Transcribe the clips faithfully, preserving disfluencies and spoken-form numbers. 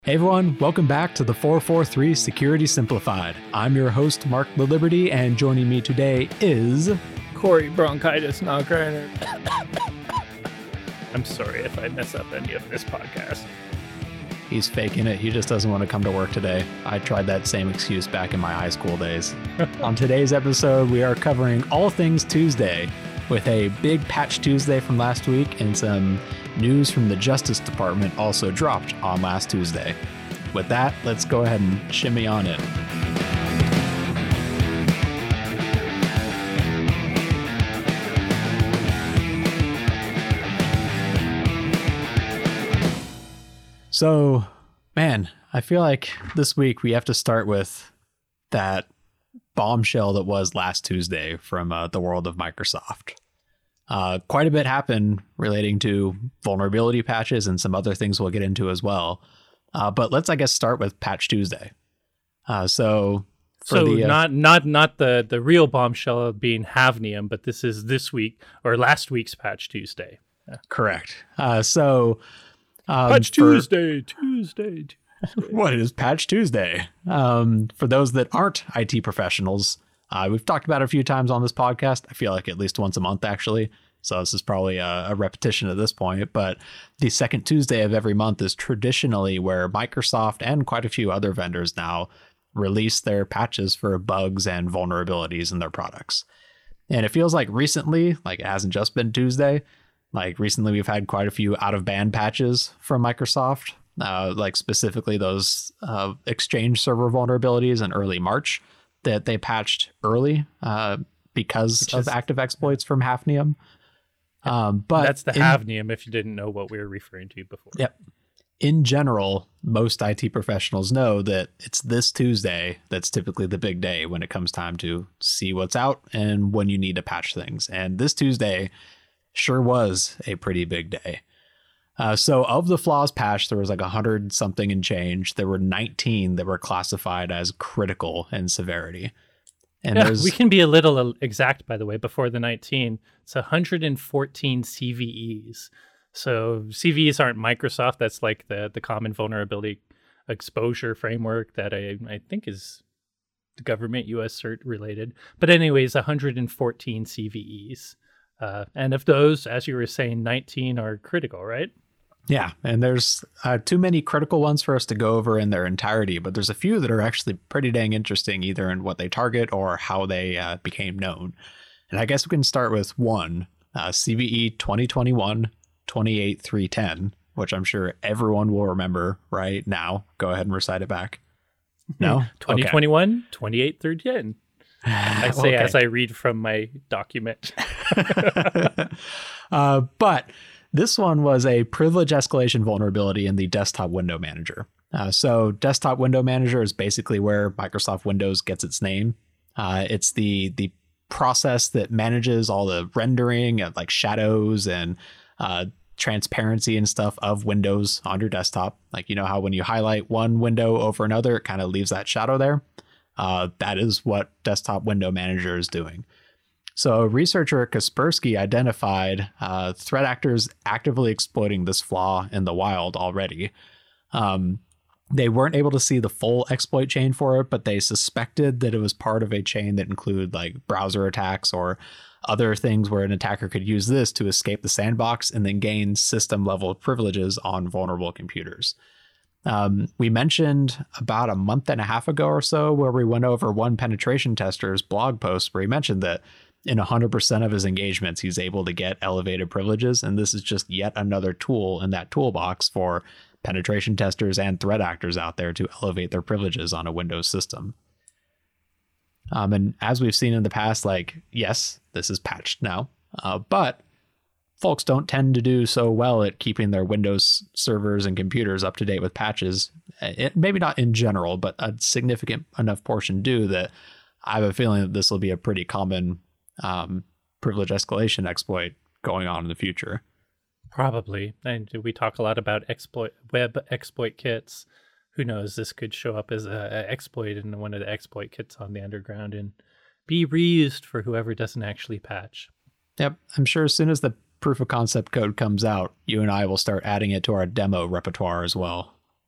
Hey everyone, welcome back to the four forty-three Security Simplified. I'm your host, Mark the Liberty, and joining me today is... Corey Bronchitis Knockreiner. I'm sorry if I mess up any of this podcast. He's faking it. He just doesn't want to come to work today. I tried that same excuse back in my high school days. On today's episode, we are covering all things Tuesday, with a big patch Tuesday from last week and some news from the Justice Department also dropped on last Tuesday. With that, let's go ahead and shimmy on in. So, man, I feel like this week we have to start with that bombshell that was last Tuesday from uh, the world of Microsoft. Uh, quite a bit happened relating to vulnerability patches and some other things we'll get into as well. Uh, but let's, I guess, start with Patch Tuesday. Uh, so, for so the, uh, not not not the the real bombshell of being Havnium, but this is this week or last week's Patch Tuesday. Correct. Uh, so, um, Patch for, Tuesday, Tuesday, Tuesday. What is Patch Tuesday? Um, for those that aren't I T professionals, uh, we've talked about it a few times on this podcast. I feel like at least once a month, actually. So this is probably a, a repetition at this point, but the second Tuesday of every month is traditionally where Microsoft and quite a few other vendors now release their patches for bugs and vulnerabilities in their products. And it feels like recently, like it hasn't just been Tuesday, like recently we've had quite a few out of band patches from Microsoft, uh, like specifically those uh, Exchange server vulnerabilities in early March that they patched early uh, because Which of is, active exploits from Hafnium. Um, but that's the in, Havnium if you didn't know what we were referring to before. Yep. In general, most I T professionals know that it's this Tuesday that's typically the big day when it comes time to see what's out and when you need to patch things. And this Tuesday sure was a pretty big day. Uh, so of the flaws patched, there was like a hundred something and change. There were nineteen that were classified as critical in severity. And yeah, we can be a little exact, by the way, before the nineteen. It's one hundred fourteen C V Es. So C V Es aren't Microsoft. That's like the, the common vulnerability exposure framework that I, I think is the government U S cert related. But anyways, one hundred fourteen C V Es. Uh, and of those, as you were saying, nineteen are critical, right? Yeah, and there's uh, too many critical ones for us to go over in their entirety, but there's a few that are actually pretty dang interesting, either in what they target or how they uh, became known. And I guess we can start with one, uh, C V E twenty twenty-one twenty-eight three ten, which I'm sure everyone will remember right now. Go ahead and recite it back. No? twenty twenty-one twenty-eight through ten. I say Okay. as I read from my document. uh, but this one was a privilege escalation vulnerability in the desktop window manager. Uh, so desktop window manager is basically where Microsoft Windows gets its name. Uh, it's the the process that manages all the rendering of like shadows and uh, transparency and stuff of Windows on your desktop. Like, you know how when you highlight one window over another, it kind of leaves that shadow there. Uh, that is what desktop window manager is doing. So a researcher at Kaspersky identified uh, threat actors actively exploiting this flaw in the wild already. Um, they weren't able to see the full exploit chain for it, but they suspected that it was part of a chain that included like browser attacks or other things where an attacker could use this to escape the sandbox and then gain system level privileges on vulnerable computers. Um, we mentioned about a month and a half ago or so where we went over one penetration tester's blog post where he mentioned that in one hundred percent of his engagements, he's able to get elevated privileges. And this is just yet another tool in that toolbox for penetration testers and threat actors out there to elevate their privileges on a Windows system. Um, and as we've seen in the past, like, yes, this is patched now, uh, but folks don't tend to do so well at keeping their Windows servers and computers up to date with patches. It, maybe not in general, but a significant enough portion do that I have a feeling that this will be a pretty common um, privilege escalation exploit going on in the future. Probably. And we talk a lot about exploit web exploit kits. Who knows? This could show up as a, a exploit in one of the exploit kits on the underground and be reused for whoever doesn't actually patch. Yep. I'm sure as soon as the proof of concept code comes out, you and I will start adding it to our demo repertoire as well.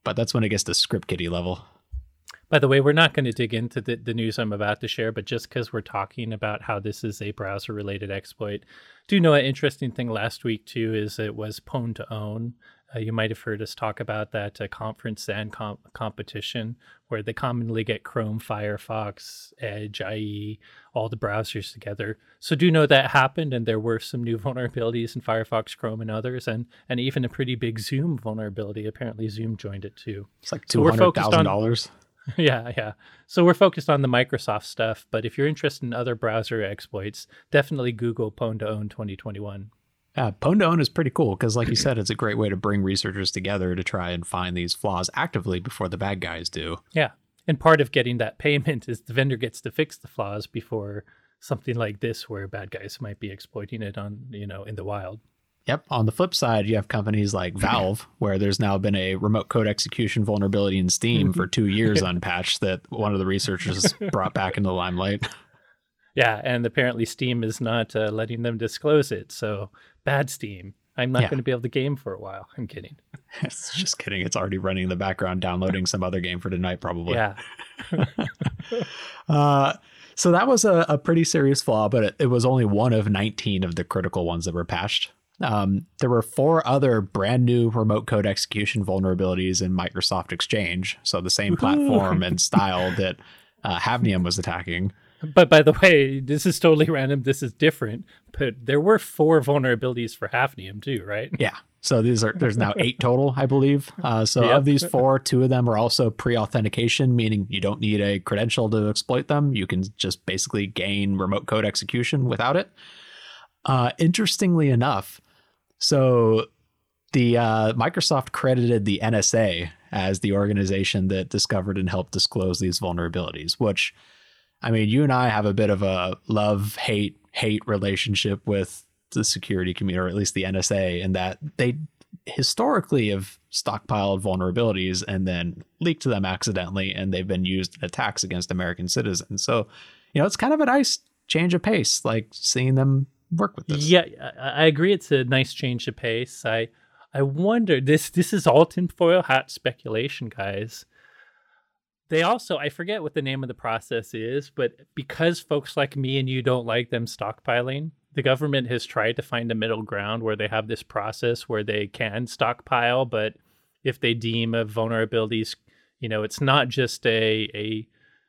but that's when it gets to script kiddie level. By the way, we're not going to dig into the, the news I'm about to share, but just because we're talking about how this is a browser-related exploit, do know an interesting thing last week, too, is it was Pwn to Own. Uh, you might have heard us talk about that uh, conference and com- competition where they commonly get Chrome, Firefox, Edge, I E, all the browsers together. So do know that happened, and there were some new vulnerabilities in Firefox, Chrome, and others, and and even a pretty big Zoom vulnerability. Apparently, Zoom joined it too. It's like two hundred thousand dollars. Yeah, yeah. So we're focused on the Microsoft stuff, but if you're interested in other browser exploits, definitely Google Pwn to Own twenty twenty-one. Yeah, Pwn to Own is pretty cool because, like you said, it's a great way to bring researchers together to try and find these flaws actively before the bad guys do. Yeah, and part of getting that payment is the vendor gets to fix the flaws before something like this, where bad guys might be exploiting it on, you know, in the wild. Yep. On the flip side, you have companies like Valve, where there's now been a remote code execution vulnerability in Steam for two years unpatched that one of the researchers brought back into the limelight. Yeah, and apparently Steam is not uh, letting them disclose it. So bad Steam. I'm not Yeah. going to be able to game for a while. I'm kidding. It's just kidding. It's already running in the background, downloading some other game for tonight, probably. Yeah. uh, so that was a, a pretty serious flaw, but it, it was only one of nineteen of the critical ones that were patched. Um, there were four other brand new remote code execution vulnerabilities in Microsoft Exchange. So the same platform and style that uh, Havnium was attacking. But by the way, this is totally random. This is different. But there were four vulnerabilities for Hafnium too, right? Yeah. So these are there's now eight total, I believe. Uh, so Yep. of these four, two of them are also pre-authentication, meaning you don't need a credential to exploit them. You can just basically gain remote code execution without it. Uh, interestingly enough, so the uh, Microsoft credited the N S A as the organization that discovered and helped disclose these vulnerabilities, which, I mean, you and I have a bit of a love, hate, hate relationship with the security community, or at least the N S A, in that they historically have stockpiled vulnerabilities and then leaked them accidentally, and they've been used in attacks against American citizens. So, you know, it's kind of a nice change of pace, like seeing them work with this. Yeah, I I agree. It's a nice change of pace. I I wonder, this this is all tinfoil hat speculation, guys. They also, I forget what the name of the process is, but because folks like me and you don't like them stockpiling, the government has tried to find a middle ground where they have this process where they can stockpile, but if they deem a vulnerabilities, you know, it's not just a a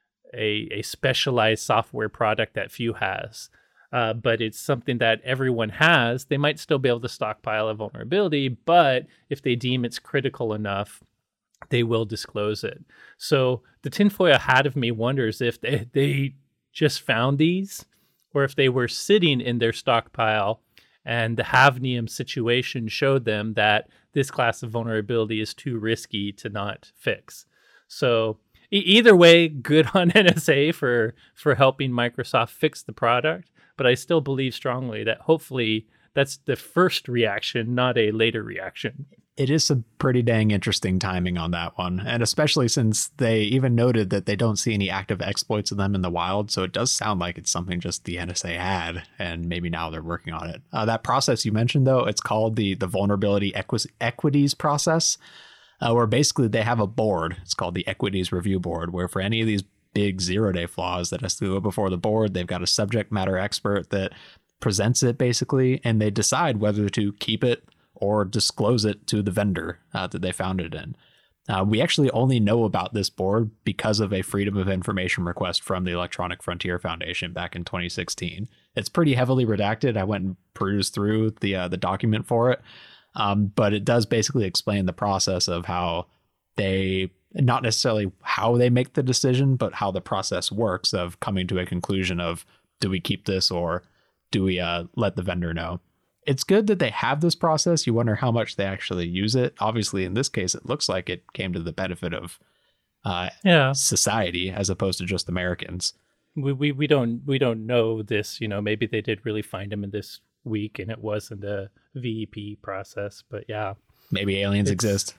a, a specialized software product that few has. Uh, but it's something that everyone has, they might still be able to stockpile a vulnerability, but if they deem it's critical enough, they will disclose it. So the tinfoil hat of me wonders if they, they just found these, or if they were sitting in their stockpile and the Havnium situation showed them that this class of vulnerability is too risky to not fix. So e- either way, good on N S A for, for helping Microsoft fix the product. But I still believe strongly that hopefully that's the first reaction, not a later reaction. It is some pretty dang interesting timing on that one. And especially since they even noted that they don't see any active exploits of them in the wild. So it does sound like it's something just the N S A had, and maybe now they're working on it. Uh, that process you mentioned, though, it's called the, the vulnerability equi- equities process, uh, where basically they have a board. It's called the equities review board, where for any of these big zero day flaws that has to go before the board, they've got a subject matter expert that presents it basically, and they decide whether to keep it or disclose it to the vendor uh, that they found it in. Uh, we actually only know about this board because of a Freedom of Information request from the Electronic Frontier Foundation back in twenty sixteen. It's pretty heavily redacted. I went and perused through the uh, the document for it, um, but it does basically explain the process of how they, not necessarily how they make the decision, but how the process works of coming to a conclusion of, do we keep this or do we uh, let the vendor know? It's good that they have this process. You wonder how much they actually use it. Obviously, in this case, it looks like it came to the benefit of uh, Yeah. society as opposed to just Americans. We, we we don't we don't know this, you know, maybe they did really find him in this week and it wasn't a V E P process, but yeah. Maybe aliens It's- exist.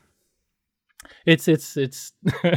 It's it's it's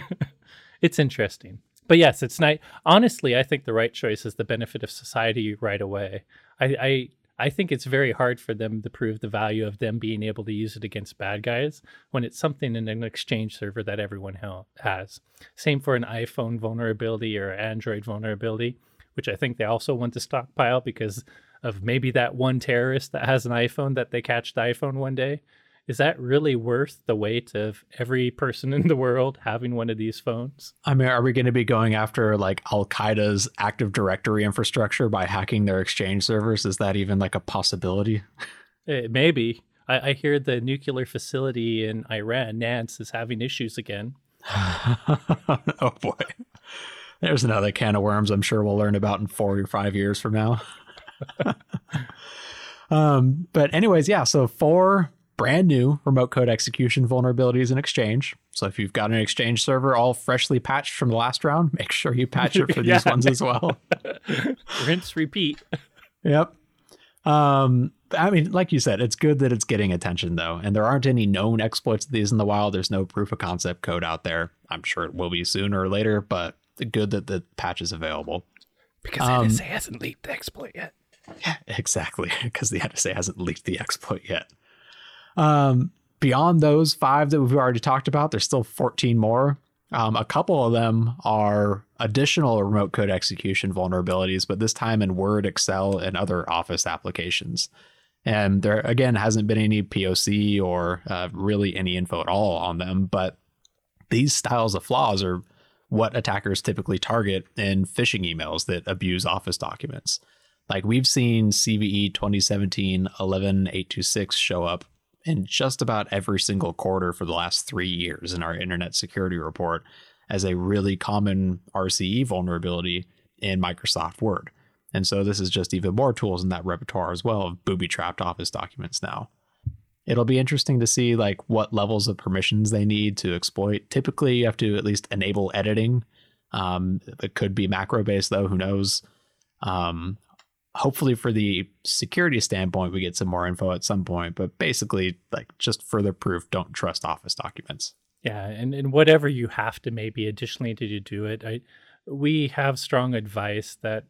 it's interesting. But yes, it's nice. Honestly, I think the right choice is the benefit of society right away. I, I I think it's very hard for them to prove the value of them being able to use it against bad guys when it's something in an Exchange server that everyone ha- has. Same for an iPhone vulnerability or Android vulnerability, which I think they also want to stockpile because of maybe that one terrorist that has an iPhone that they catch the iPhone one day. Is that really worth the weight of every person in the world having one of these phones? I mean, are we going to be going after like Al-Qaeda's Active Directory infrastructure by hacking their Exchange servers? Is that even like a possibility? It, maybe. I, I hear the nuclear facility in Iran, Nance, is having issues again. Oh boy. There's another can of worms I'm sure we'll learn about in four or five years from now. um, but anyways, yeah, so four brand new remote code execution vulnerabilities in Exchange. So if you've got an Exchange server all freshly patched from the last round, make sure you patch it for these ones as well. Rinse, repeat. Yep. Um, I mean, like you said, it's good that it's getting attention though. And there aren't any known exploits of these in the wild. There's no proof of concept code out there. I'm sure it will be sooner or later, but good that the patch is available. Because um, N S A hasn't leaked the exploit yet. Yeah, exactly. Because the N S A hasn't leaked the exploit yet. Um, beyond those five that we've already talked about, there's still fourteen more. Um, a couple of them are additional remote code execution vulnerabilities, but this time in Word, Excel, and other Office applications. And there, again, hasn't been any P O C or uh, really any info at all on them, but these styles of flaws are what attackers typically target in phishing emails that abuse Office documents. Like we've seen C V E twenty seventeen eleven eight two six show up in just about every single quarter for the last three years in our Internet Security Report as a really common R C E vulnerability in Microsoft Word. And so this is just even more tools in that repertoire as well of booby-trapped Office documents now. It'll be interesting to see like what levels of permissions they need to exploit. Typically, you have to at least enable editing. Um, it could be macro-based though, who knows? Um, hopefully for the security standpoint, we get some more info at some point, but basically like just further proof, don't trust Office documents. Yeah. And, and whatever you have to maybe additionally to do it, I, we have strong advice that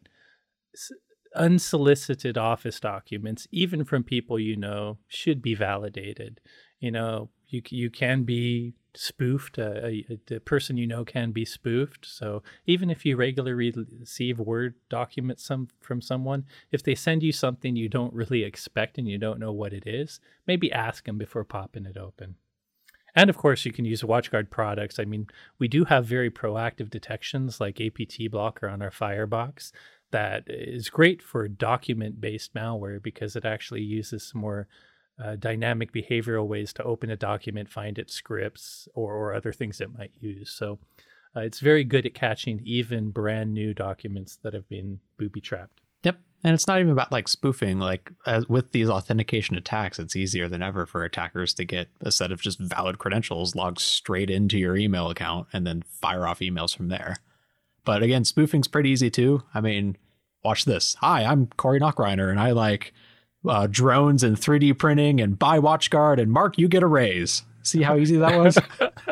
unsolicited Office documents, even from people you know, should be validated. You know, you you can be spoofed. Uh, a, a, the person you know can be spoofed. So even if you regularly receive Word documents some, from someone, if they send you something you don't really expect and you don't know what it is, maybe ask them before popping it open. And of course, you can use WatchGuard products. I mean, we do have very proactive detections like A P T Blocker on our Firebox that is great for document-based malware because it actually uses some more uh, dynamic behavioral ways to open a document, find its scripts, or, or other things it might use. So uh, it's very good at catching even brand new documents that have been booby-trapped. Yep. And it's not even about like spoofing. Like as with these authentication attacks, it's easier than ever for attackers to get a set of just valid credentials logged straight into your email account and then fire off emails from there. But again, spoofing's pretty easy too. I mean, watch this. Hi, I'm Corey Knockreiner, and I like uh, drones and three D printing and buy WatchGuard, and Mark, you get a raise. See how easy that was?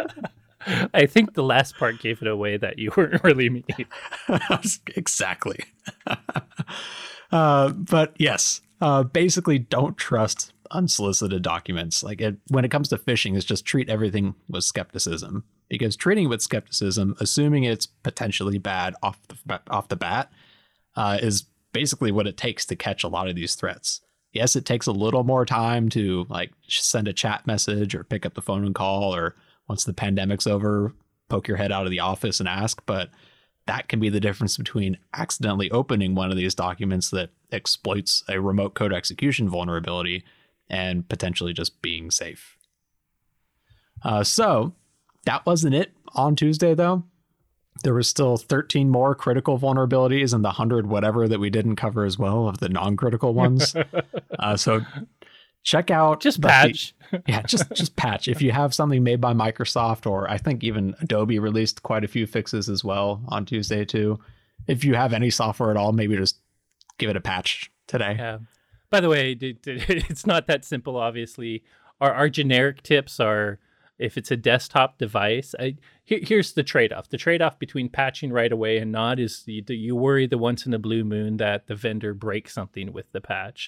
I think the last part gave it away that you weren't really me. Exactly. uh, but yes, uh, basically don't trust unsolicited documents. Like it, when it comes to phishing, it's just treat everything with skepticism. Because treating it with skepticism, assuming it's potentially bad off the, off the bat, uh, is basically what it takes to catch a lot of these threats. Yes, it takes a little more time to like send a chat message or pick up the phone and call, or once the pandemic's over, poke your head out of the office and ask. But that can be the difference between accidentally opening one of these documents that exploits a remote code execution vulnerability and potentially just being safe. Uh, so that wasn't it on Tuesday, though. There was still thirteen more critical vulnerabilities and the one hundred whatever that we didn't cover as well of the non-critical ones. uh, so check out. Just patch. The, yeah, just, just patch. If you have something made by Microsoft, or I think even Adobe released quite a few fixes as well on Tuesday, too. If you have any software at all, maybe just give it a patch today. Yeah. By the way, it's not that simple, obviously. Our, our generic tips are, if it's a desktop device, I, here, here's the trade-off. The trade-off between patching right away and not is you, you worry the once in a blue moon that the vendor breaks something with the patch.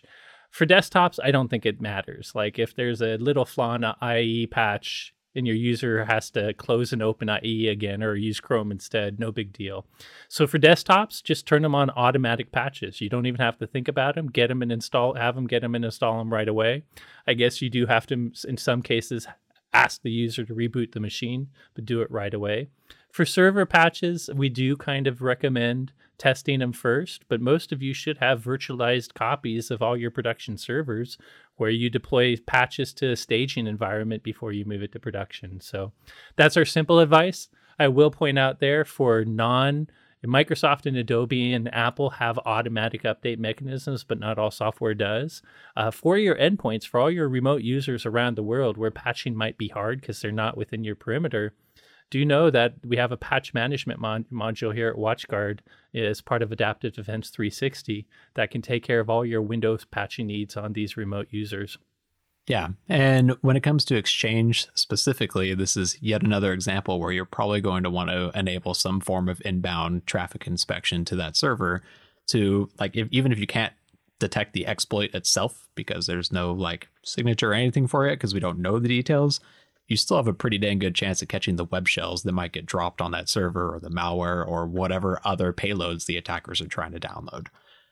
For desktops, I don't think it matters. Like if there's a little flaw in an I E patch and your user has to close and open I E again or use Chrome instead, no big deal. So for desktops, just turn them on automatic patches. You don't even have to think about them. Get them and install, have them get them and install them right away. I guess you do have to, in some cases, ask the user to reboot the machine, but do it right away. For server patches, we do kind of recommend testing them first, but most of you should have virtualized copies of all your production servers where you deploy patches to a staging environment before you move it to production. So that's our simple advice. I will point out there for non Microsoft and Adobe and Apple have automatic update mechanisms, but not all software does. Uh, for your endpoints, for all your remote users around the world where patching might be hard because they're not within your perimeter, do know that we have a patch management mod- module here at WatchGuard as part of Adaptive Defense three sixty that can take care of all your Windows patching needs on these remote users. Yeah. And when it comes to Exchange specifically, this is yet another example where you're probably going to want to enable some form of inbound traffic inspection to that server to, like, if, even if you can't detect the exploit itself because there's no like signature or anything for it because we don't know the details, you still have a pretty dang good chance of catching the web shells that might get dropped on that server or the malware or whatever other payloads the attackers are trying to download.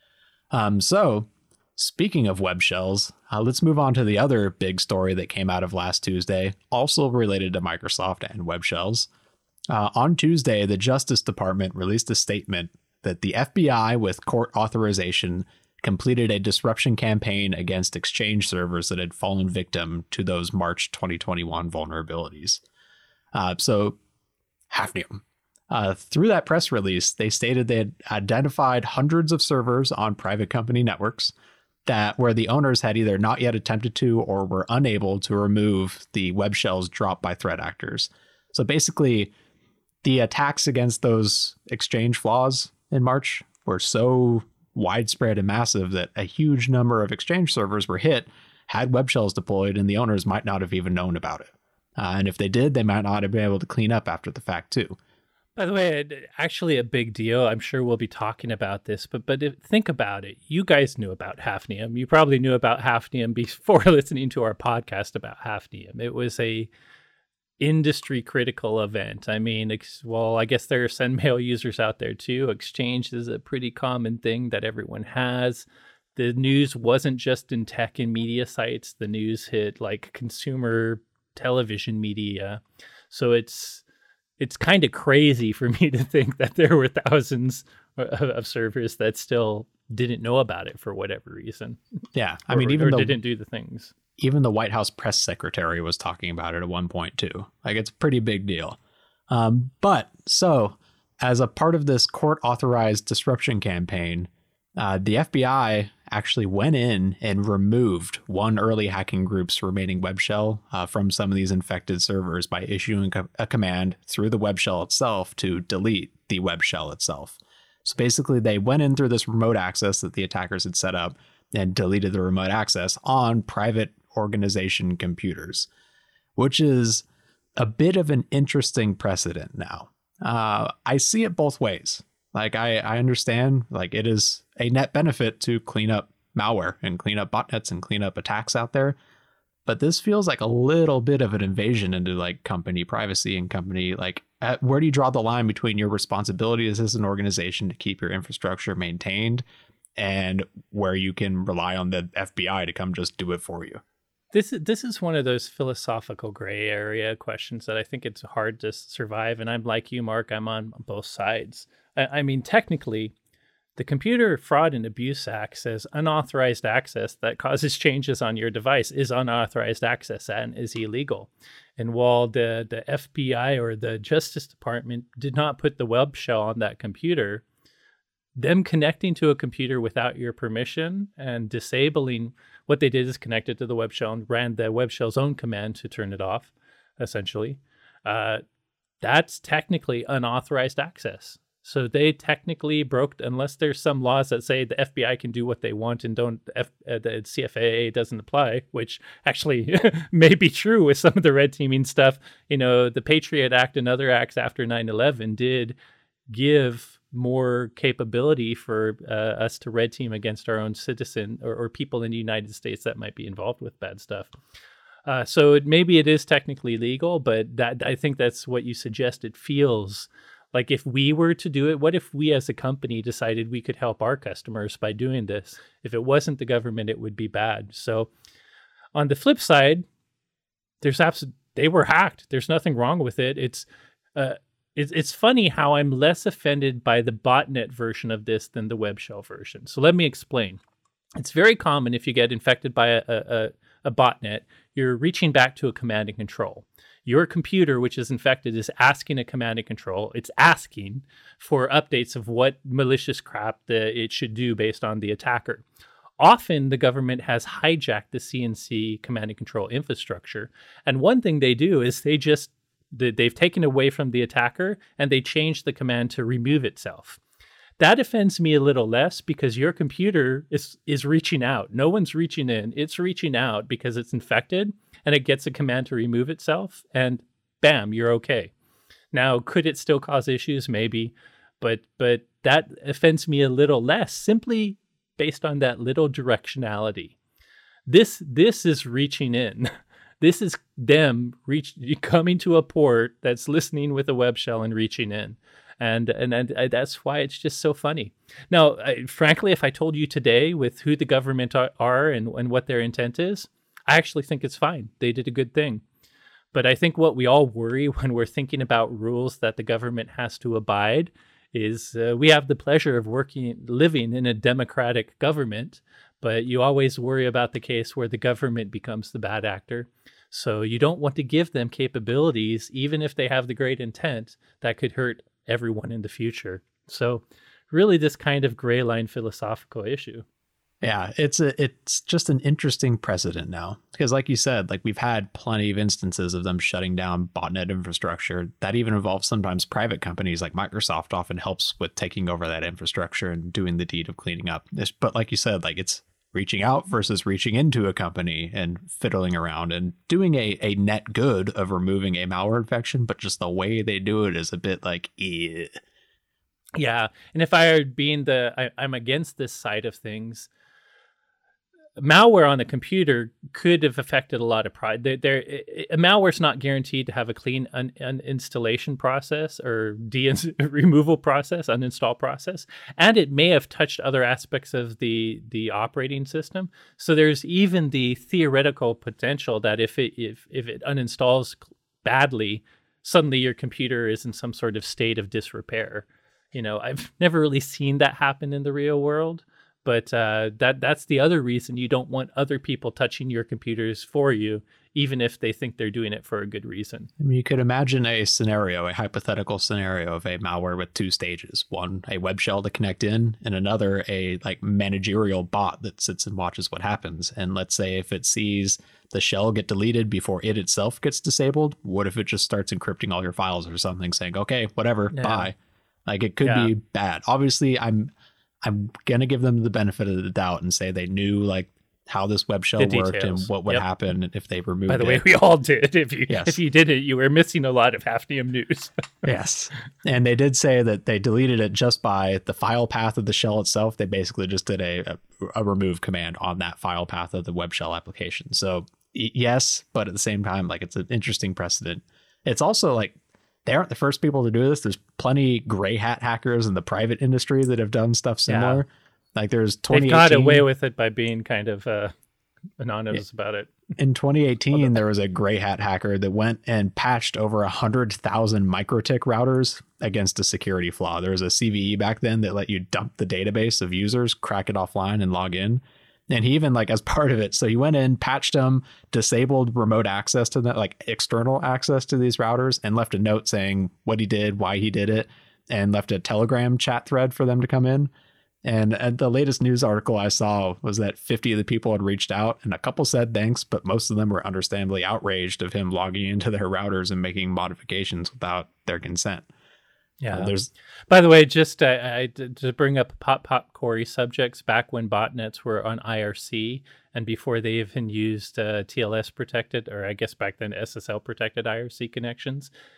Um, so speaking of web shells, uh, let's move on to the other big story that came out of last Tuesday, also related to Microsoft and web shells. Uh, on Tuesday, the Justice Department released a statement that the F B I, with court authorization, completed a disruption campaign against Exchange servers that had fallen victim to those March twenty twenty-one vulnerabilities. Uh, so, Hafnium. Uh, through that press release, they stated they had identified hundreds of servers on private company networks that where the owners had either not yet attempted to or were unable to remove the web shells dropped by threat actors. So basically, the attacks against those Exchange flaws in March were so widespread and massive that a huge number of Exchange servers were hit, had web shells deployed, and the owners might not have even known about it. Uh, and if they did, they might not have been able to clean up after the fact too. By the way, actually a big deal. I'm sure we'll be talking about this, but but if, think about it. You guys knew about Hafnium. You probably knew about Hafnium before listening to our podcast about Hafnium. It was a industry critical event. I mean, ex- well, I guess there are SendMail users out there too. Exchange is a pretty common thing that everyone has. The news wasn't just in tech and media sites. The news hit like consumer television media. So it's it's kind of crazy for me to think that there were thousands of, of servers that still didn't know about it for whatever reason. Yeah, I or, mean, even or though didn't do the things. Even the White House press secretary was talking about it at one point too. Like, it's a pretty big deal. Um, but so as a part of this court authorized disruption campaign, uh, the F B I actually went in and removed one early hacking group's remaining web shell uh, from some of these infected servers by issuing a, a command through the web shell itself to delete the web shell itself. So basically they went in through this remote access that the attackers had set up and deleted the remote access on private organization computers, which is a bit of an interesting precedent now. Uh, I see it both ways. Like, I, I understand, like, it is a net benefit to clean up malware and clean up botnets and clean up attacks out there. But this feels like a little bit of an invasion into like company privacy and company, like, at, where do you draw the line between your responsibility as an organization to keep your infrastructure maintained and where you can rely on the F B I to come just do it for you? This this is one of those philosophical gray area questions that I think it's hard to survive. And I'm like you, Mark, I'm on both sides. I, I mean, technically, the Computer Fraud and Abuse Act says unauthorized access that causes changes on your device is unauthorized access and is illegal. And while the, the F B I or the Justice Department did not put the web shell on that computer, them connecting to a computer without your permission and disabling, what they did is connected to the web shell and ran the web shell's own command to turn it off, essentially. Uh, that's technically unauthorized access. So they technically broke, unless there's some laws that say the F B I can do what they want and don't, the, F, uh, the C F A A doesn't apply, which actually may be true with some of the red teaming stuff. You know, the Patriot Act and other acts after nine eleven did give more capability for uh, us to red team against our own citizen or, or people in the United States that might be involved with bad stuff. Uh, so it, maybe it is technically legal, but that I think that's what you suggest. It feels like if we were to do it, what if we as a company decided we could help our customers by doing this? If it wasn't the government, it would be bad. So on the flip side, there's absolutely, they were hacked. There's nothing wrong with it. It's, uh, it's, it's funny how I'm less offended by the botnet version of this than the web shell version. So let me explain. It's very common if you get infected by a, a, a botnet, you're reaching back to a command and control. Your computer, which is infected, is asking a command and control. It's asking for updates of what malicious crap that it should do based on the attacker. Often the government has hijacked the C N C command and control infrastructure. And one thing they do is they just, they've taken away from the attacker and they change the command to remove itself. That offends me a little less because your computer is, is reaching out. No one's reaching in. It's reaching out because it's infected and it gets a command to remove itself and bam, you're okay. Now, could it still cause issues? Maybe, but but that offends me a little less simply based on that little directionality. This this is reaching in. This is them reach coming to a port that's listening with a web shell and reaching in. And, and and that's why it's just so funny. Now, I, frankly, if I told you today with who the government are, are and, and what their intent is, I actually think it's fine. They did a good thing. But I think what we all worry when we're thinking about rules that the government has to abide is uh, we have the pleasure of working, living in a democratic government, but you always worry about the case where the government becomes the bad actor. So you don't want to give them capabilities, even if they have the great intent, that could hurt everyone in the future. So really this kind of gray line philosophical issue. Yeah, it's a it's just an interesting precedent now because like you said, like we've had plenty of instances of them shutting down botnet infrastructure that even involves sometimes private companies. Like Microsoft often helps with taking over that infrastructure and doing the deed of cleaning up. But like you said, like it's reaching out versus reaching into a company and fiddling around and doing a, a net good of removing a malware infection, but just the way they do it is a bit like, eh. Yeah. And if I were being the, I, I'm against this side of things, malware on the computer could have affected a lot of pride. There, there, malware is not guaranteed to have a clean un, un installation process or de removal process, uninstall process, and it may have touched other aspects of the the operating system. So there's even the theoretical potential that if it if if it uninstalls badly, suddenly your computer is in some sort of state of disrepair. You know, I've never really seen that happen in the real world. But uh, that that's the other reason you don't want other people touching your computers for you, even if they think they're doing it for a good reason. I mean, you could imagine a scenario, a hypothetical scenario of a malware with two stages. One, a web shell to connect in, and another, a like managerial bot that sits and watches what happens. And let's say if it sees the shell get deleted before it itself gets disabled, what if it just starts encrypting all your files or something, saying, okay, whatever, yeah. bye. Like it could yeah. be bad. Obviously, I'm I'm going to give them the benefit of the doubt and say they knew like how this web shell worked and what would yep. happen if they removed it. By the it. way, we all did. If you yes. if you didn't, you were missing a lot of Hafnium news. Yes. And they did say that they deleted it just by the file path of the shell itself. They basically just did a, a, a remove command on that file path of the web shell application. So y- yes, but at the same time, like it's an interesting precedent. It's also like, they aren't the first people to do this. There's plenty gray hat hackers in the private industry that have done stuff similar. Yeah. Like there's twenty eighteen. They got away with it by being kind of uh, anonymous yeah. about it. In twenty eighteen, there was a gray hat hacker that went and patched over one hundred thousand MikroTik routers against a security flaw. There was a C V E back then that let you dump the database of users, crack it offline, and log in. And he even like as part of it, so he went in, patched them, disabled remote access to that, like external access to these routers, and left a note saying what he did, why he did it, and left a Telegram chat thread for them to come in. And at the latest news article I saw was that fifty of the people had reached out, and a couple said thanks, but most of them were understandably outraged of him logging into their routers and making modifications without their consent. Yeah. Uh, there's, by the way, just uh, I, to bring up pop pop Corey subjects, back when botnets were on I R C and before they even used uh, T L S protected, or I guess back then S S L protected I R C connections,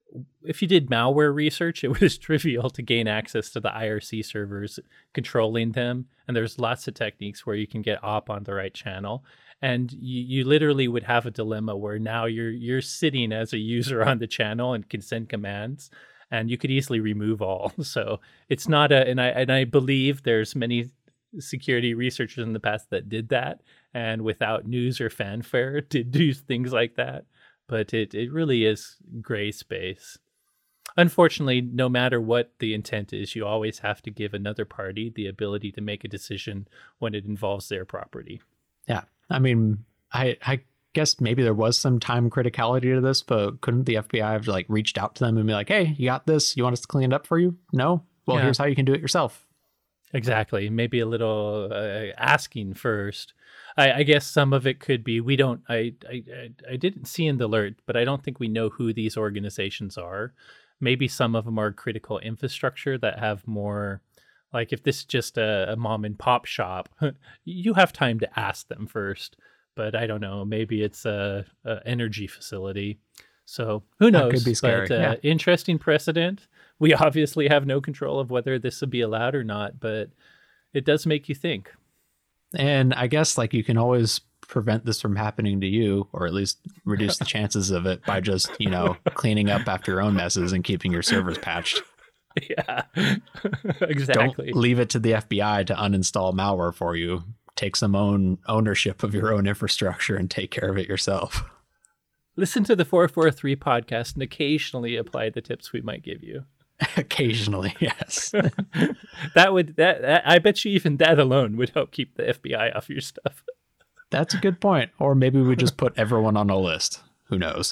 if you did malware research, it was trivial to gain access to the I R C servers, controlling them. And there's lots of techniques where you can get op on the right channel. And you, you literally would have a dilemma where now you're you're sitting as a user on the channel and can send commands, and you could easily remove all. So it's not a, and I and I believe there's many security researchers in the past that did that, and without news or fanfare did do things like that. But it, it really is gray space. Unfortunately, no matter what the intent is, you always have to give another party the ability to make a decision when it involves their property. Yeah. I mean, I I guess maybe there was some time criticality to this, but couldn't the F B I have like reached out to them and be like, hey, you got this? You want us to clean it up for you? No? Well, yeah. Here's how you can do it yourself. Exactly. Maybe a little uh, asking first. I, I guess some of it could be, we don't, I, I, I didn't see in the alert, but I don't think we know who these organizations are. Maybe some of them are critical infrastructure that have more, like if this is just a, a mom and pop shop, you have time to ask them first. But I don't know, maybe it's a, a energy facility. So who knows? That could be scary. But, uh, yeah. Interesting precedent. We obviously have no control of whether this would be allowed or not, but it does make you think. And I guess like you can always prevent this from happening to you, or at least reduce the chances of it by just, you know, cleaning up after your own messes and keeping your servers patched. Yeah, exactly. Don't leave it to the F B I to uninstall malware for you. Take some own ownership of your own infrastructure and take care of it yourself. Listen to the four forty-three podcast and occasionally apply the tips we might give you. Occasionally, yes. that would that, that I bet you even that alone would help keep the F B I off your stuff. That's a good point. Or maybe we just put everyone on a list. Who knows?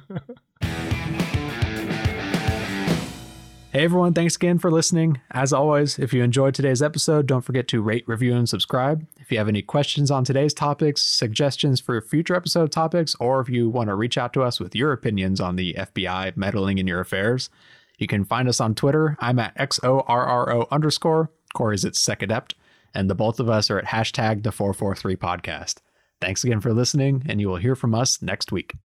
Hey everyone, thanks again for listening. As always, if you enjoyed today's episode, don't forget to rate, review, and subscribe. If you have any questions on today's topics, suggestions for future episode topics, or if you want to reach out to us with your opinions on the F B I meddling in your affairs, you can find us on Twitter. I'm at X O R R O underscore. Corey's at SecAdept. And the both of us are at hashtag the four forty-three podcast. Thanks again for listening, and you will hear from us next week.